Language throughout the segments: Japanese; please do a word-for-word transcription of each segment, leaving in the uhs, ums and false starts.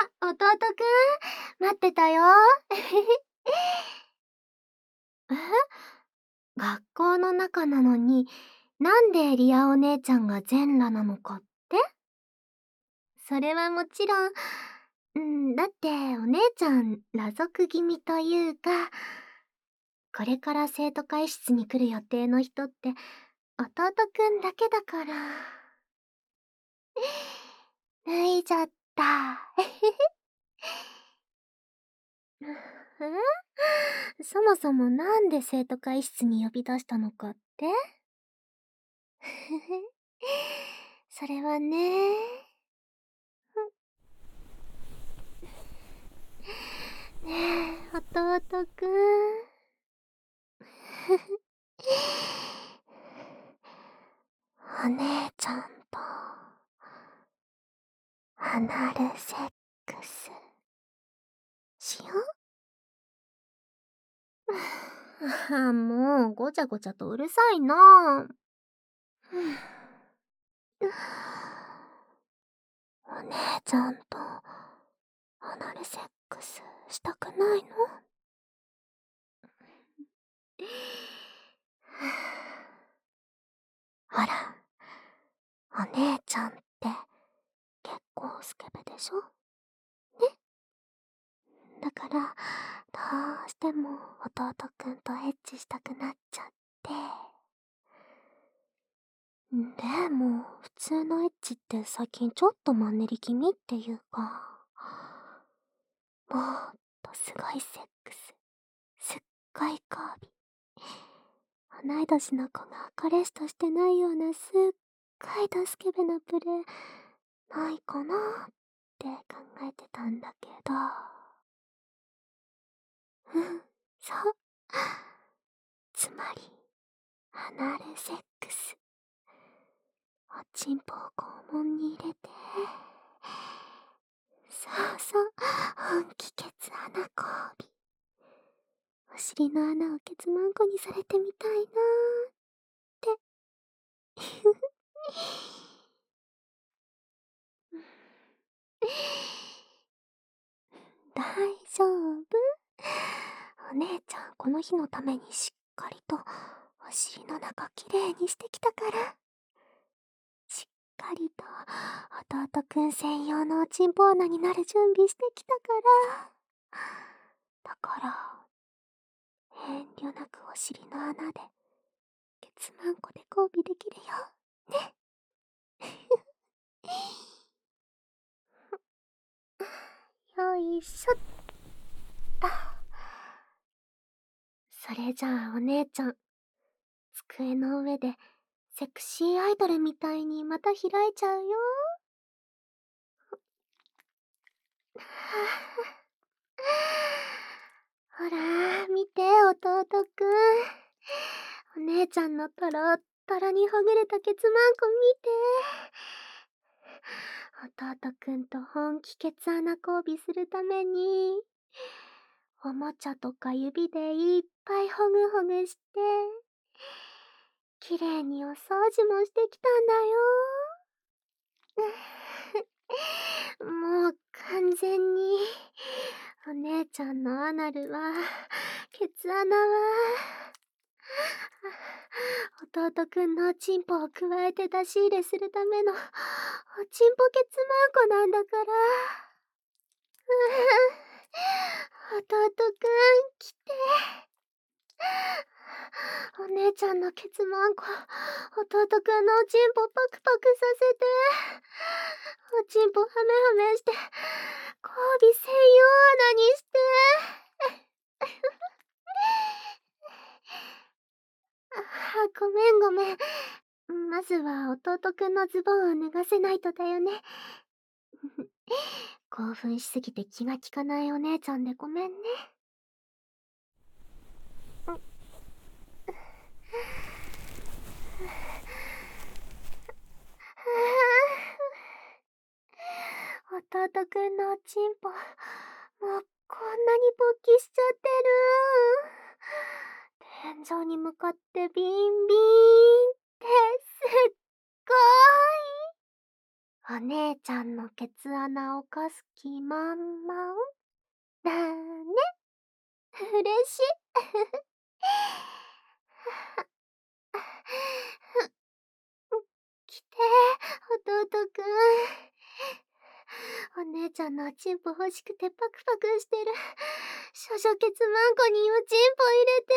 弟くん、待ってたよ。え、学校の中なのに、なんでリアお姉ちゃんが全裸なのかって？それはもちろん、うん、だってお姉ちゃん裸族気味というか、これから生徒会室に来る予定の人って弟くんだけだから。脱いじゃった。え？そもそもなんで生徒会室に呼び出したのかって？それはね。ねえ、弟くん。お姉ちゃんと離れセックスしよう？あ、もうごちゃごちゃとうるさいな。お姉ちゃんと離れセックスしたくないの？ほら、お姉ちゃんって結構スケベでしょ？ね？だから、どうしても弟くんとエッチしたくなっちゃって。でも、普通のエッチって最近ちょっとマンネリ気味っていうか、もっとすごいセックス、すっごい交尾。同い年の子が彼氏としてないようなすっごいドスケベなプレイないかなって考えてたんだけど。うん、そう。つまり、アナルセックス。おちんぽを肛門に入れて、そうそう、本気ケツ穴交尾。お尻の穴をケツマンコにされてみたいなーって。大丈夫？お姉ちゃんこの日のためにしっかりとお尻の中きれいにしてきたから。しっかりと弟くん専用のおちんぽ穴になる準備してきたから。だから、遠慮なくお尻の穴でケツマンコで交尾できるよ。ね。よいしょっと。それじゃあお姉ちゃん、机の上でセクシーアイドルみたいにまた開いちゃうよ。ほら見て弟くん。お姉ちゃんのトロットロにほぐれたケツマンコ見て。弟くんと本気ケツ穴交尾するために、おもちゃとか指でいっぱいほぐほぐして、きれいにお掃除もしてきたんだよ。もう完全に、お姉ちゃんのアナルは、ケツ穴は、弟くんのおちんぽを加えて出し入れするための、おちんぽケツマンコなんだから。弟くん、来て。お姉ちゃんのケツマンコ、弟くんのおちんぽパクパクさせて。おちんぽハメハメして、交尾専用穴にして。あ、ごめんごめん。まずは弟くんのズボンを脱がせないとだよね。興奮しすぎて気が利かないお姉ちゃんでごめんね。弟くんのおちんぽ、もうこんなに勃起しちゃってる。天井に向かってビンビーンってすっごーい。 お姉ちゃんのケツ穴をかす気満々だね。嬉しい。来て、弟くん。お姉ちゃんのおちんぽ欲しくてパクパクしてる少女ケツマンコにおちんぽ入れて。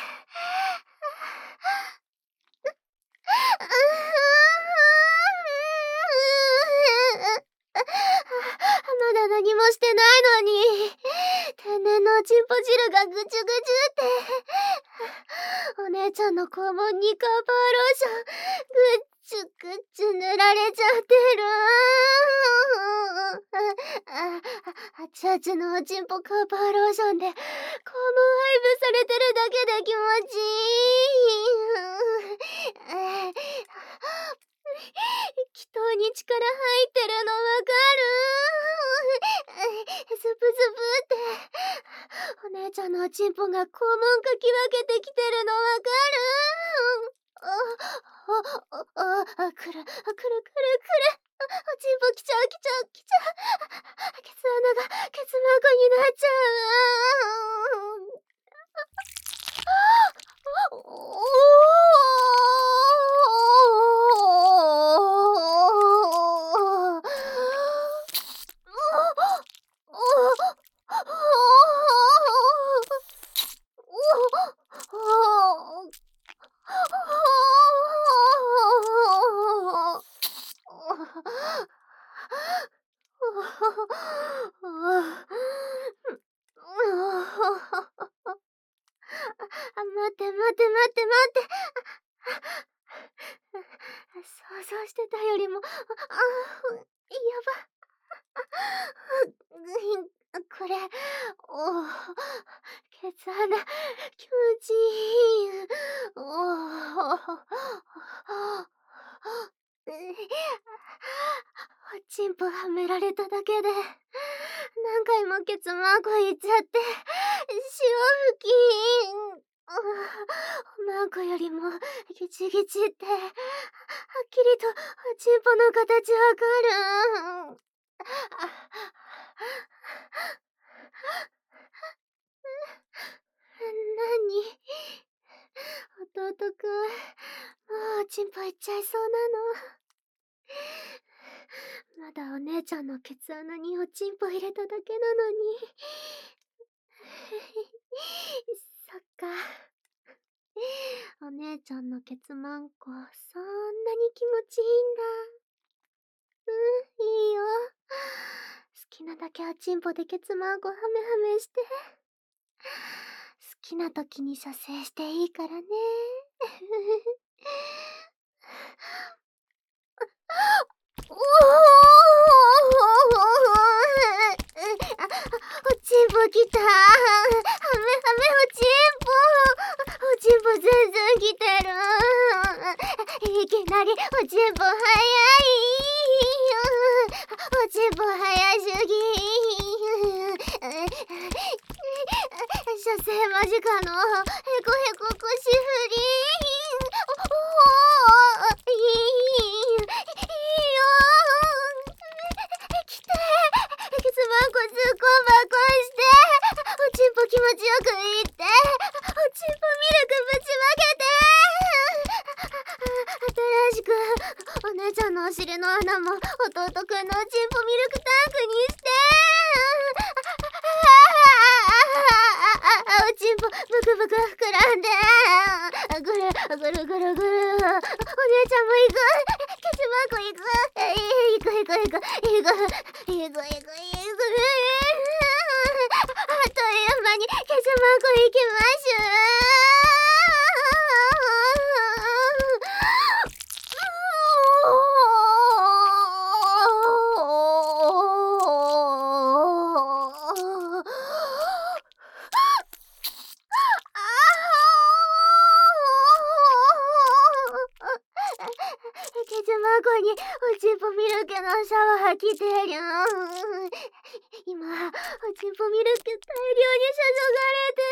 まだ何もしてないのに天然のおちんぽ汁がぐちゅぐちゅって。お姉ちゃんの肛門にカバーローションぐっちゅぐっちゅ塗られちゃってる。あ熱々のおちんぽカバーローションで肛門配布されてるだけで気持ちいい。気筒に力入ってるのわかる？ズブズブってお姉ちゃんのおちんぽが肛門かき分けてきてるのわかる？あ、あ、あ、あ、くる、くるくるくる。おちんぽきちゃうきちゃうきちゃう。ケツ穴がケツマンコになっちゃう。おおあ、待って待って待って待って。想像してたよりも、あ、やば。これ、おケツ穴、気持ちいい。おおちんぽはめられただけで何回もケツマンコいっちゃって、潮吹き。マンコよりもギチギチって、はっきりとおちんぽの形わかる。なに？弟くん、もうおちんぽいっちゃいそうなの？まだお姉ちゃんのケツ穴におちんぽ入れただけなのに。そっか。お姉ちゃんのケツマンコ、そんなに気持ちいいんだ。うん、いいよ。好きなだけおちんぽでケツマンコハメハメして。好きな時に射精していいからね。おおおちんぽきた。ハメハメおちんぽ。おちんぽ全然きてる。いきなりおちんぽ早い。おちんぽ早すぎ。射精間近のへこへこ腰振り。おおいいいいよ。来て。ケツマンコずっこんばこしておちんぽ気持ちよくいって。おちんぽミルクぶちまけて。新しくお姉ちゃんのお尻の穴も弟くんのおちんぽミルクタンクにして。おちんぽブクブク膨らんで。ぐるぐるぐるぐる。お姉ちゃんも行く。ケツマンコ行く。行く行く行く行く行く行く行く。あっという間にケツマンコ行きましゅ。ケツマンコにおちんぽミルクのシャワー来てる。今おちんぽミルク大量に注がれて、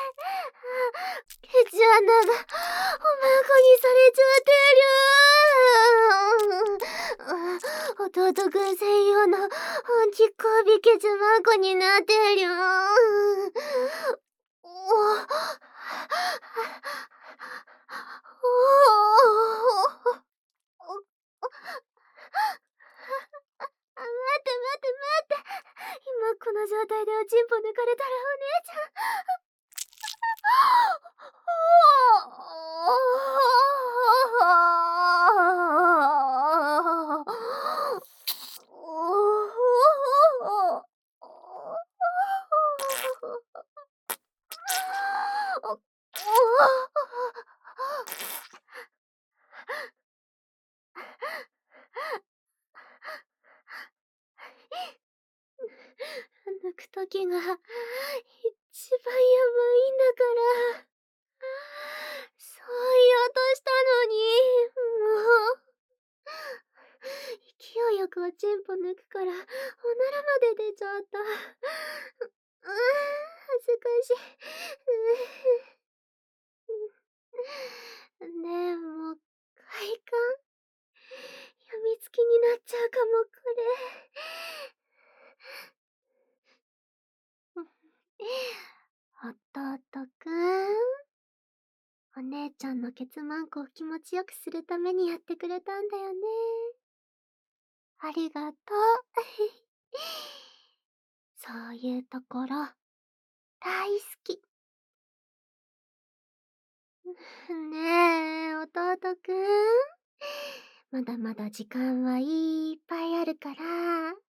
ケツ穴がおまんこにされちゃってる。 弟くん専用の本気交尾ケツマンコになってるよ。おお。おお。あ、待って待って待って。今この状態でおちんぽ抜かれたらお姉ちゃん。抜くときが一番やばいんだから。そう言おうとしたのに、もう。勢いよくおちんぽ抜くから、おならまで出ちゃった。う、うーん、恥ずかしい。うーでも、快感やみつきになっちゃうかも、これ。弟くん。お姉ちゃんのケツマンコを気持ちよくするためにやってくれたんだよね。ありがとう。そういうところ、大好き。ねえ、弟くん。まだまだ時間はいっぱいあるから、もっ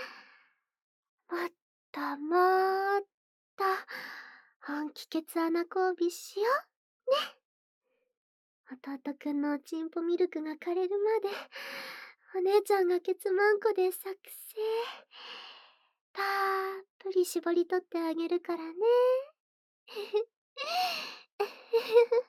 ともっと本気ケツ穴交尾しようね。弟くんのおちんぽミルクが枯れるまで、お姉ちゃんがケツマンコで作成たっぷり絞り取ってあげるからね。